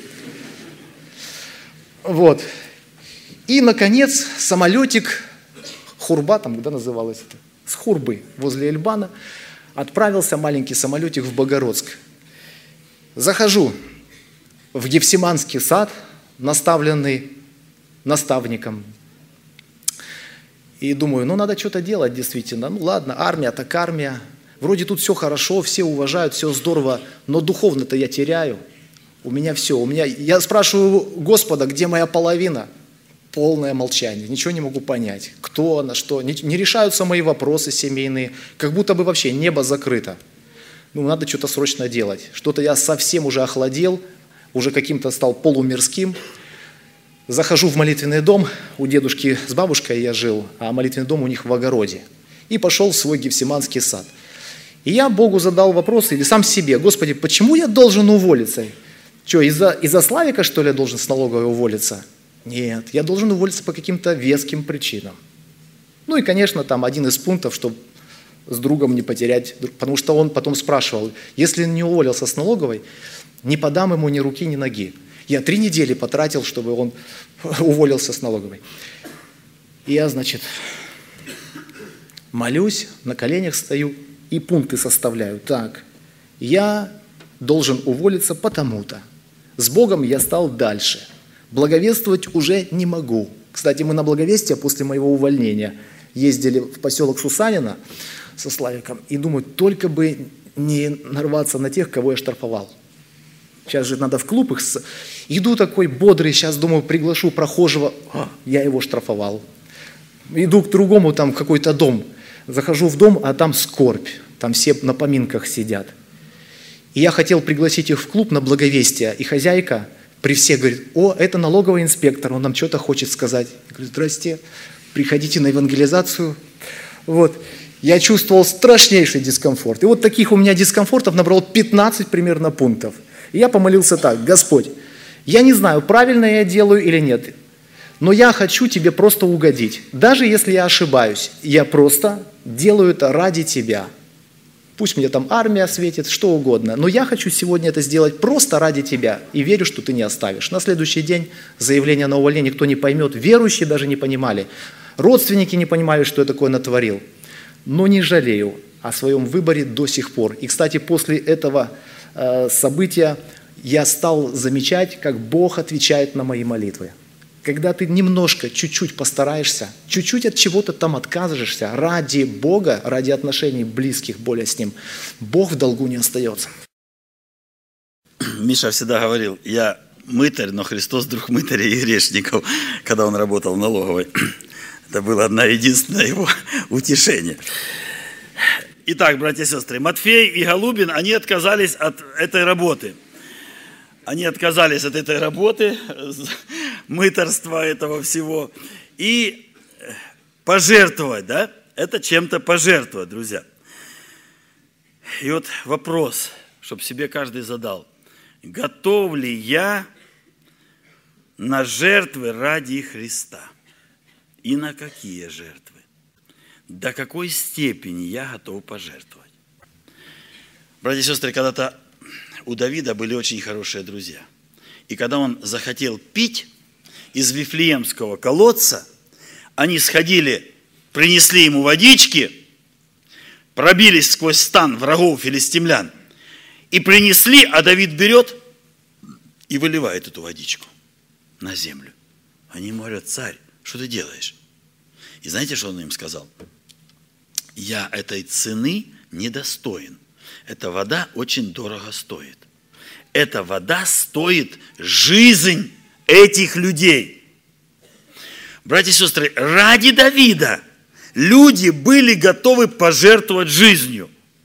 Вот. И, наконец, самолетик Хурба, там, когда называлось это? С Хурбы, возле Эльбана, отправился маленький самолетик в Богородск. Захожу в Гефсиманский сад, наставленный наставником. И думаю, ну, надо что-то делать действительно. Ну, ладно, армия так армия. Вроде тут все хорошо, все уважают, все здорово, но духовно-то я теряю. У меня все, у меня... Я спрашиваю Господа, где моя половина? Полное молчание, ничего не могу понять. Кто она, что? Не, не решаются мои вопросы семейные, как будто бы вообще небо закрыто. Ну, надо что-то срочно делать. Что-то я совсем уже охладел, уже каким-то стал полумирским. Захожу в молитвенный дом, у дедушки с бабушкой я жил, а молитвенный дом у них в огороде. И пошел в свой Гефсиманский сад. И я Богу задал вопрос, или сам себе: Господи, почему я должен уволиться? Что, из-за, из-за Славика, что ли, я должен с налоговой уволиться? Нет, я должен уволиться по каким-то веским причинам. Ну и, конечно, там один из пунктов, чтобы с другом не потерять, потому что он потом спрашивал: если не уволился с налоговой, не подам ему ни руки, ни ноги. Я три недели потратил, чтобы он уволился с налоговой. И я, значит, молюсь, на коленях стою и пункты составляю. Так, я должен уволиться потому-то. С Богом я стал дальше. Благовествовать уже не могу. Кстати, мы на благовестие после моего увольнения ездили в поселок Сусанино со Славиком и думаю, только бы не нарваться на тех, кого я штрафовал. Сейчас же надо в клуб их... Иду такой бодрый, сейчас думаю, приглашу прохожего, а, я его штрафовал. Иду к другому, там какой-то дом. Захожу в дом, а там скорбь. Там все на поминках сидят. И я хотел пригласить их в клуб на благовестие, и хозяйка при всех говорит: о, это налоговый инспектор, он нам что-то хочет сказать. Я говорю: здрасте, приходите на евангелизацию. Вот. Я чувствовал страшнейший дискомфорт. И вот таких у меня дискомфортов набрал пятнадцать примерно пунктов. И я помолился так: Господь, я не знаю, правильно я делаю или нет, но я хочу Тебе просто угодить. Даже если я ошибаюсь, я просто делаю это ради Тебя. Пусть мне там армия светит, что угодно, но я хочу сегодня это сделать просто ради Тебя и верю, что Ты не оставишь. На следующий день заявление на увольнение никто не поймет, верующие даже не понимали, родственники не понимали, что я такое натворил. Но не жалею о своем выборе до сих пор. И, кстати, после этого э, события я стал замечать, как Бог отвечает на мои молитвы. Когда ты немножко, чуть-чуть постараешься, чуть-чуть от чего-то там отказываешься, ради Бога, ради отношений близких более с Ним, Бог в долгу не остается. Миша всегда говорил, я мытарь, но Христос друг мытарей и грешников, когда он работал в налоговой. Это было одно единственное его утешение. Итак, братья и сестры, Матфей и Голубин, они отказались от этой работы. Они отказались от этой работы, мытарства этого всего. И пожертвовать, да? Это чем-то пожертвовать, друзья. И вот вопрос, чтобы себе каждый задал. Готов ли я на жертвы ради Христа? И на какие жертвы? До какой степени я готов пожертвовать? Братья и сестры, когда-то у Давида были очень хорошие друзья. И когда он захотел пить из Вифлеемского колодца, они сходили, принесли ему водички, пробились сквозь стан врагов филистимлян и принесли, а Давид берет и выливает эту водичку на землю. Они ему говорят: царь, что ты делаешь? И знаете, что он им сказал? Я этой цены недостоин. Эта вода очень дорого стоит. Эта вода стоит жизнь этих людей. Братья и сестры, ради Давида люди были готовы пожертвовать жизнью.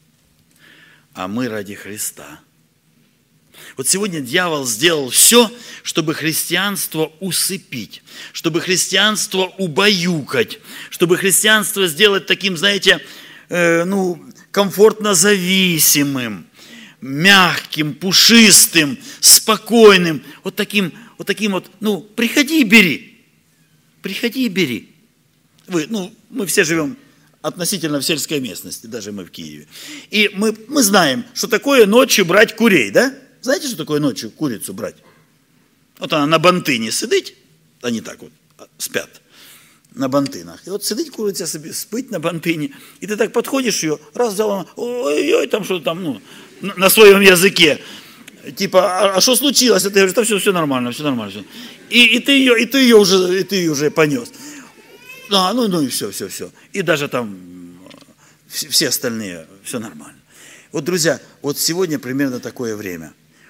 А мы ради Христа. Вот сегодня дьявол сделал все, чтобы христианство усыпить, чтобы христианство убаюкать, чтобы христианство сделать таким, знаете, э, ну, комфортно зависимым, мягким, пушистым, спокойным, вот таким, вот таким вот, ну, приходи и бери, приходи и бери. Вы, ну, мы все живем относительно в сельской местности, даже мы в Киеве. И мы, мы знаем, что такое ночью брать курей, да? Знаете, что такое ночью курицу брать? Вот она на бантыне сидить, они так вот спят на бантынах. И вот сидить курица себе, спить на бантыне, и ты так подходишь ее, раз взяла, ой-ой, там что-то там, ну, на своем языке. Типа, а что случилось? А ты говоришь, да все, все нормально, все нормально. Все. И, и, ты ее, и ты ее уже, и ты ее уже понес. А, ну, ну и все, все, все. И даже там все остальные, все нормально. Вот, друзья, вот сегодня примерно такое время.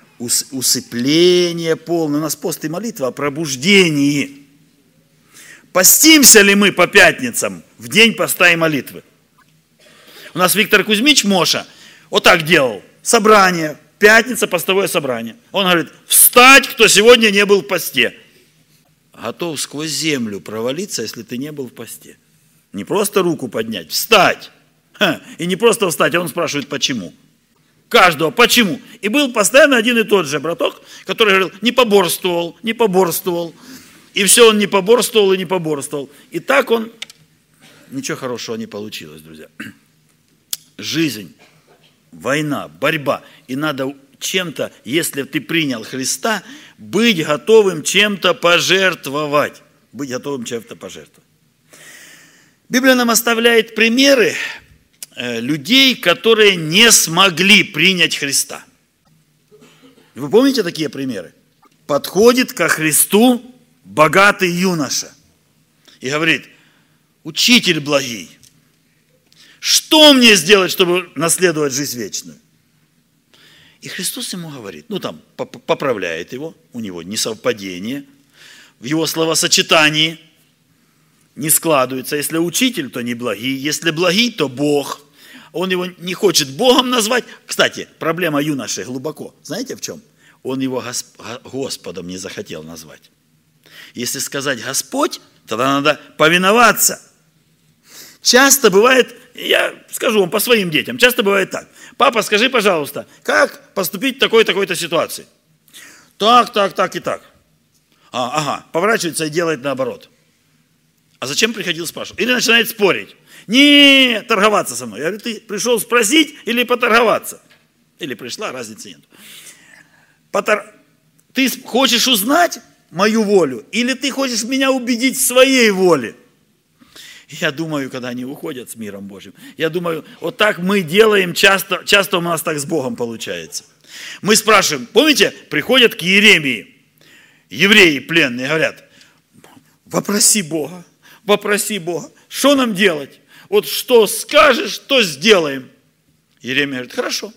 Усыпление полное. У нас пост и молитва о пробуждении. Постимся ли мы по пятницам в день поста и молитвы? У нас Виктор Кузьмич Моша вот так делал. Собрание, пятница, постовое собрание. Он говорит: встать, кто сегодня не был в посте. Готов сквозь землю провалиться, если ты не был в посте. Не просто руку поднять, встать. Ха. И не просто встать, а он спрашивает, почему. Каждого, почему? И был постоянно один и тот же браток, который говорил, не поборствовал, не поборствовал. И все, он не поборствовал и не поборствовал. И так он, ничего хорошего не получилось, друзья. Жизнь, война, борьба. И надо чем-то, если ты принял Христа, быть готовым чем-то пожертвовать. Быть готовым чем-то пожертвовать. Библия нам оставляет примеры людей, которые не смогли принять Христа. Вы помните такие примеры? Подходит ко Христу богатый юноша и говорит: учитель благий, что мне сделать, чтобы наследовать жизнь вечную? И Христос ему говорит, ну там поправляет его, у него несовпадение, в его словосочетании не складывается. Если учитель, то не благий, если благий, то Бог. Он его не хочет Богом назвать. Кстати, проблема юноши глубоко. Знаете в чем? Он его Господом не захотел назвать. Если сказать Господь, тогда надо повиноваться. Часто бывает, я скажу вам по своим детям, часто бывает так. Папа, скажи, пожалуйста, как поступить в такой-такой-то ситуации? Так, так, так и так. А, ага, поворачивается и делает наоборот. А зачем приходил спрашивать? Или начинает спорить. Не, торговаться со мной. Я говорю, ты пришел спросить или поторговаться? Или пришла, разницы нет. Потор... Ты хочешь узнать мою волю? Или ты хочешь меня убедить в своей воле? Я думаю, когда они уходят с миром Божьим, я думаю, вот так мы делаем часто, часто у нас так с Богом получается. Мы спрашиваем, помните, приходят к Иеремии, евреи пленные, говорят, вопроси Бога, вопроси Бога, что нам делать? Вот что скажешь, то сделаем. Иеремия говорит, хорошо.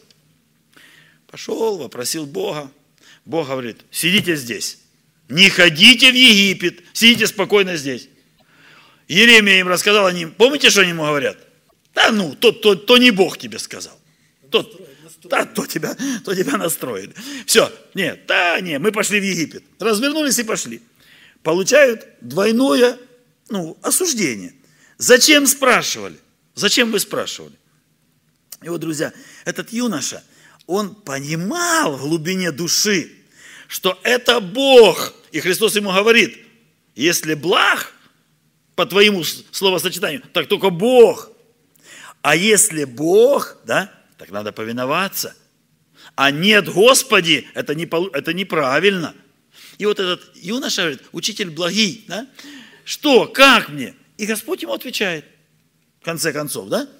Пошел, вопросил Бога. Бог говорит, сидите здесь, не ходите в Египет, сидите спокойно здесь. Иеремия им рассказал, они, помните, что они ему говорят? Да ну, то, то, то не Бог тебе сказал. Тот, да, то тебя, то тебя настроит. Все, нет, да, нет, мы пошли в Египет. Развернулись и пошли. Получают двойное, ну, осуждение. Зачем спрашивали? Зачем вы спрашивали? И вот, друзья, этот юноша, он понимал в глубине души, что это Бог. И Христос ему говорит, если благ, по твоему словосочетанию, так только Бог. А если Бог, да, так надо повиноваться. А нет, Господи, это, не, это неправильно. И вот этот юноша говорит, учитель благий, да? Что, как мне? И Господь ему отвечает, в конце концов, да?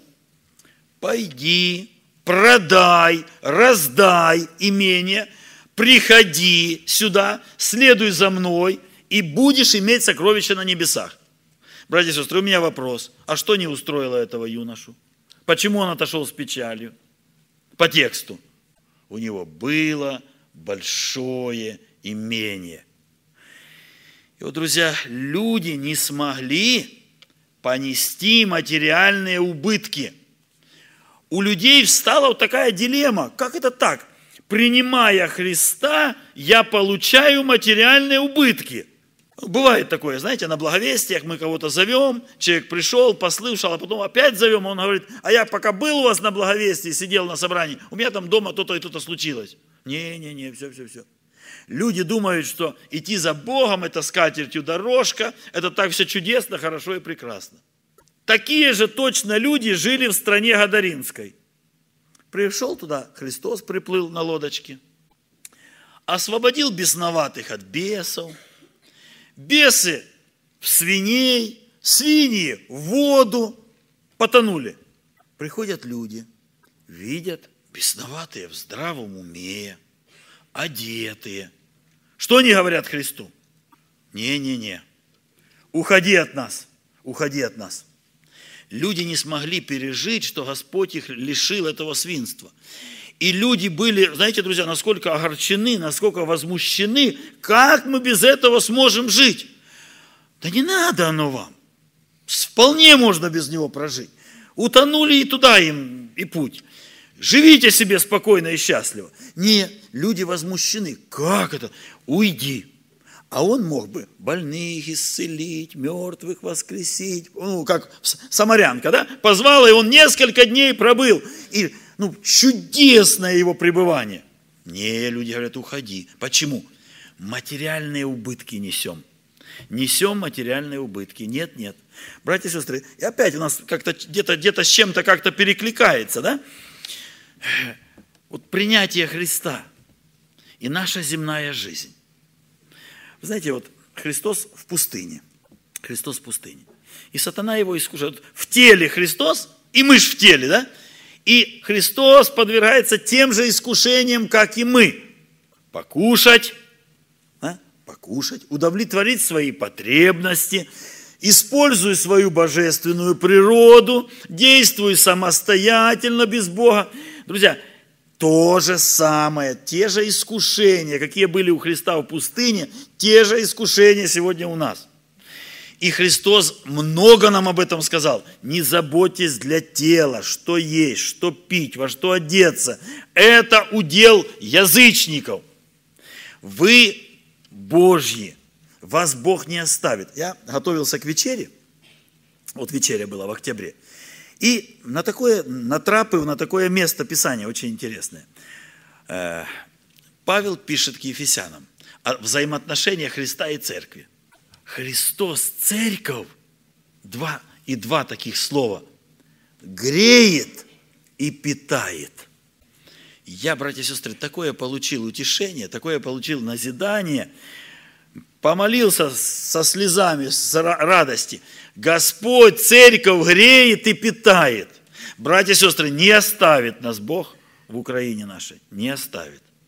Пойди, продай, раздай имение, приходи сюда, следуй за мной, и будешь иметь сокровища на небесах. Братья и сестры, у меня вопрос. А что не устроило этого юношу? Почему он отошел с печалью? По тексту. У него было большое имение. И вот, друзья, люди не смогли понести материальные убытки. У людей встала вот такая дилемма. Как это так? Принимая Христа, я получаю материальные убытки. Бывает такое, знаете, на благовестиях мы кого-то зовем, человек пришел, послушал, а потом опять зовем, он говорит, а я пока был у вас на благовестии, сидел на собрании, у меня там дома то-то и то-то случилось. Не-не-не, все-все-все. Люди думают, что идти за Богом, это скатертью дорожка, это так все чудесно, хорошо и прекрасно. Такие же точно люди жили в стране Гадаринской. Пришел туда, Христос приплыл на лодочке, освободил бесноватых от бесов, бесы в свиней, свиньи в воду потонули. Приходят люди, видят бесноватые в здравом уме, одетые. Что они говорят Христу? Не-не-не, уходи от нас, уходи от нас. Люди не смогли пережить, что Господь их лишил этого свинства. И люди были, знаете, друзья, насколько огорчены, насколько возмущены, как мы без этого сможем жить? Да не надо оно вам. Вполне можно без него прожить. Утонули и туда им и путь. Живите себе спокойно и счастливо. Не, люди возмущены. Как это? Уйди. А он мог бы больных исцелить, мертвых воскресить. Ну, как самарянка, да? Позвала, и он несколько дней пробыл. И ну, чудесное его пребывание. Не, люди говорят, уходи. Почему? Материальные убытки несем. Несем материальные убытки. Нет, нет. Братья и сестры, и опять у нас как-то где-то, где-то с чем-то как-то перекликается, да? Вот принятие Христа и наша земная жизнь. Вы знаете, вот Христос в пустыне. Христос в пустыне. И сатана его искушает. В теле Христос, и мы ж в теле, да? И Христос подвергается тем же искушениям, как и мы. Покушать, да? Покушать, удовлетворить свои потребности, используй свою божественную природу, действуй самостоятельно, без Бога. Друзья, то же самое, те же искушения, какие были у Христа в пустыне, те же искушения сегодня у нас. И Христос много нам об этом сказал. Не заботьтесь для тела, что есть, что пить, во что одеться. Это удел язычников. Вы Божьи, вас Бог не оставит. Я готовился к вечере, вот вечеря была в октябре, и на такое, натрапил на такое место Писания, очень интересное. Павел пишет к Ефесянам о взаимоотношениях Христа и церкви. Христос, церковь, два, и два таких слова, греет и питает. Я, братья и сестры, такое получил утешение, такое получил назидание, помолился со слезами, с радости. Господь церковь греет и питает. Братья и сестры, не оставит нас Бог в Украине нашей, не оставит.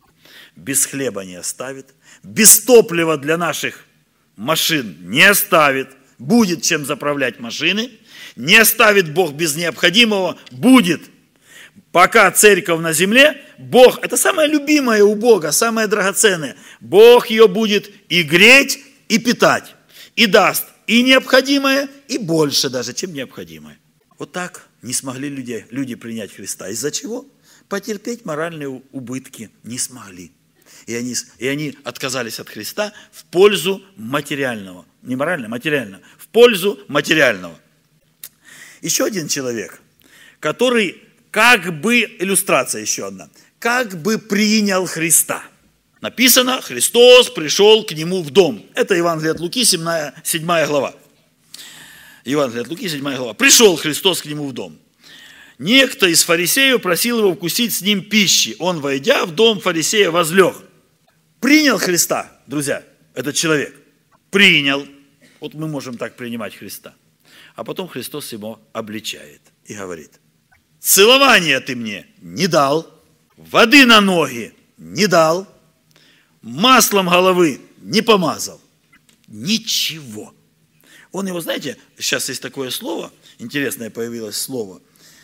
без хлеба не оставит, без топлива для наших машин не оставит, будет чем заправлять машины, не оставит Бог без необходимого, будет. Пока церковь на земле, Бог, это самое любимое у Бога, самое драгоценное, Бог ее будет и греть, и питать, и даст и необходимое, и больше даже, чем необходимое. Вот так не смогли люди, люди принять Христа. Из-за чего? Потерпеть моральные убытки не смогли. И они, и они отказались от Христа в пользу материального. Не морального, материального. В пользу материального. Еще один человек, который как бы, иллюстрация еще одна, как бы принял Христа. Написано, Христос пришел к нему в дом. Это Евангелие от Луки, седьмая глава. Евангелие от Луки, седьмая глава. Пришел Христос к нему в дом. Некто из фарисеев просил его вкусить с ним пищи. Он, войдя в дом фарисея, возлег. Принял Христа, друзья, этот человек. Принял. Вот мы можем так принимать Христа. А потом Христос его обличает и говорит: целования ты мне не дал, воды на ноги не дал, маслом головы не помазал. Ничего. Он его, знаете, сейчас есть такое слово, интересное появилось слово,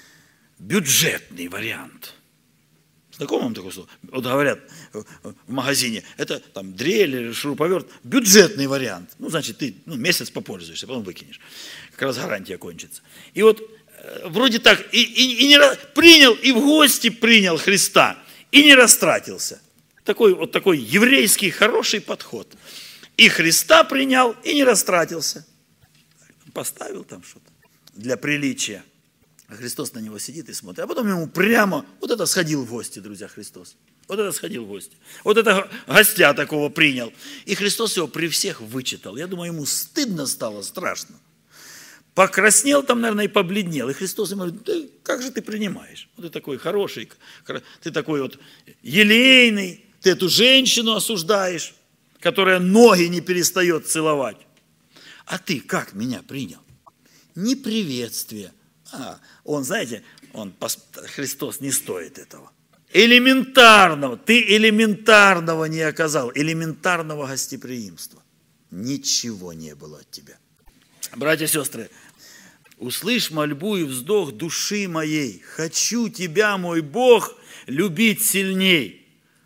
бюджетный вариант. Знакомо вам такое слово? Вот говорят в магазине, это там дрель или шуруповерт, бюджетный вариант. Ну, значит, ты ну, месяц попользуешься, потом выкинешь. Как раз гарантия кончится. И вот вроде так, и, и, и не принял, и в гости принял Христа, и не растратился. Такой вот такой еврейский хороший подход. И Христа принял, и не растратился. Поставил там что-то для приличия. А Христос на него сидит и смотрит. А потом ему прямо, вот это сходил в гости, друзья, Христос. Вот это сходил в гости. Вот это гостя такого принял. И Христос его при всех вычитал. Я думаю, ему стыдно стало, страшно. Покраснел там, наверное, и побледнел. И Христос ему говорит: да как же ты принимаешь? Вот ты такой хороший, ты такой вот елейный, ты эту женщину осуждаешь, которая ноги не перестает целовать. А ты как меня принял? Не приветствие. А, он, знаете, он, Христос не стоит этого. Элементарного, ты элементарного не оказал, элементарного гостеприимства. Ничего не было от тебя. Братья и сестры, услышь мольбу и вздох души моей. Хочу тебя, мой Бог, любить сильней.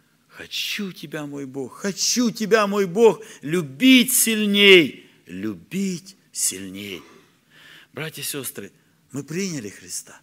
Хочу тебя, мой Бог, хочу тебя, мой Бог, любить сильней. Любить сильней. Братья и сестры, мы приняли Христа.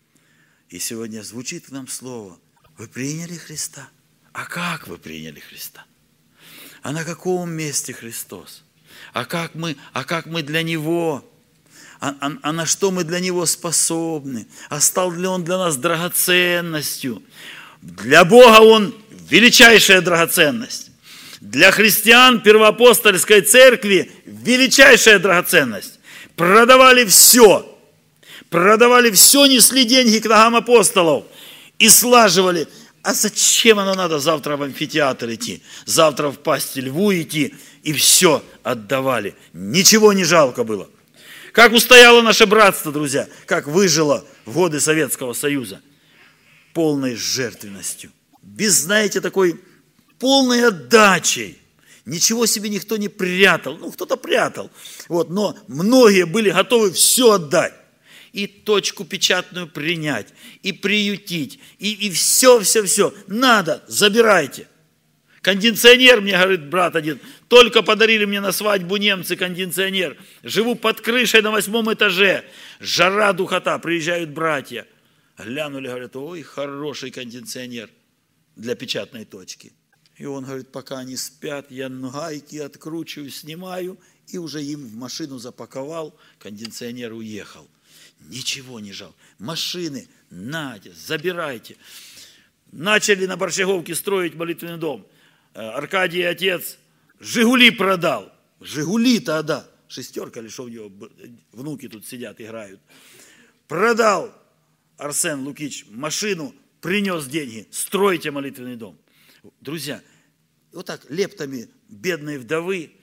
И сегодня звучит к нам слово: вы приняли Христа? А как вы приняли Христа? А на каком месте Христос? А как мы, а как мы для Него? А, а, а на что мы для Него способны? А стал ли Он для нас драгоценностью? Для Бога Он величайшая драгоценность. Для христиан первоапостольской церкви величайшая драгоценность. Продавали все. Продавали все, несли деньги к ногам апостолов и слаживали. А зачем оно надо завтра в амфитеатр идти, завтра в пасть льву идти, и все отдавали. Ничего не жалко было. Как устояло наше братство, друзья, как выжило в годы Советского Союза. Полной жертвенностью. Без, знаете, такой полной отдачей. Ничего себе никто не прятал. Ну, кто-то прятал. Вот, но многие были готовы все отдать. И точку печатную принять, и приютить, и, и все, все, все. Надо, забирайте. Кондиционер, мне говорит брат один, только подарили мне на свадьбу немцы кондиционер. Живу под крышей на восьмом этаже. Жара, духота, приезжают братья. Глянули, говорят: ой, хороший кондиционер для печатной точки. И он говорит: пока они спят, я гайки откручиваю, снимаю, и уже им в машину запаковал, кондиционер уехал. Ничего не жал. Машины, нате, забирайте. Начали на Борщаговке строить молитвенный дом. Аркадий отец «Жигули» продал. «Жигули»-то отда. Шестерка или что у него, внуки тут сидят, играют. Продал Арсен Лукич машину, принес деньги. Стройте молитвенный дом. Друзья, вот так лептами бедной вдовы,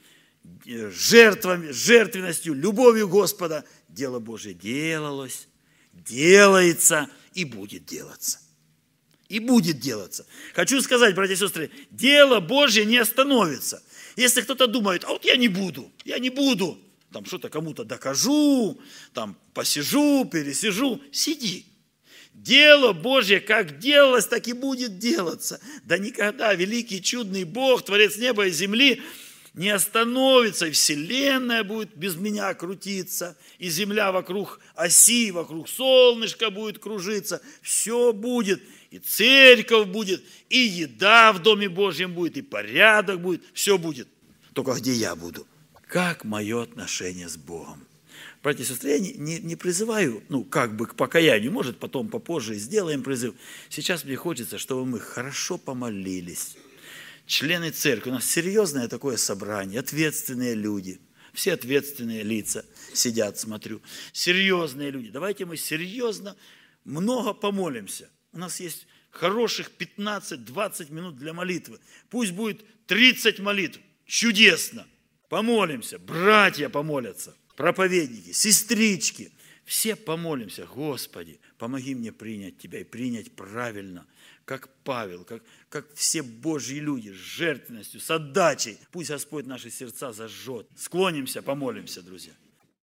жертвами, жертвенностью, любовью Господа дело Божие делалось, делается и будет делаться. И будет делаться. Хочу сказать, братья и сестры, дело Божье не остановится. Если кто-то думает, а вот я не буду, я не буду, там что-то кому-то докажу, там посижу, пересижу, сиди. Дело Божье как делалось, так и будет делаться. Да никогда великий чудный Бог, Творец неба и земли, не остановится, и вселенная будет без меня крутиться, и земля вокруг оси, вокруг солнышка будет кружиться, все будет, и церковь будет, и еда в Доме Божьем будет, и порядок будет, все будет. Только где я буду? Как мое отношение с Богом? Братья и сестры, я не, не, не призываю, ну, как бы к покаянию, может, потом попозже сделаем призыв. Сейчас мне хочется, чтобы мы хорошо помолились. Члены церкви, у нас серьезное такое собрание, ответственные люди, все ответственные лица сидят, смотрю, серьезные люди. Давайте мы серьезно много помолимся. У нас есть хороших пятнадцать-двадцать минут для молитвы. Пусть будет тридцать молитв. Чудесно. Помолимся. Братья помолятся, проповедники, сестрички. Все помолимся. Господи, помоги мне принять Тебя и принять правильно, как Павел, как, как все Божьи люди, с жертвенностью, с отдачей. Пусть Господь наши сердца зажжет. Склонимся, помолимся, друзья.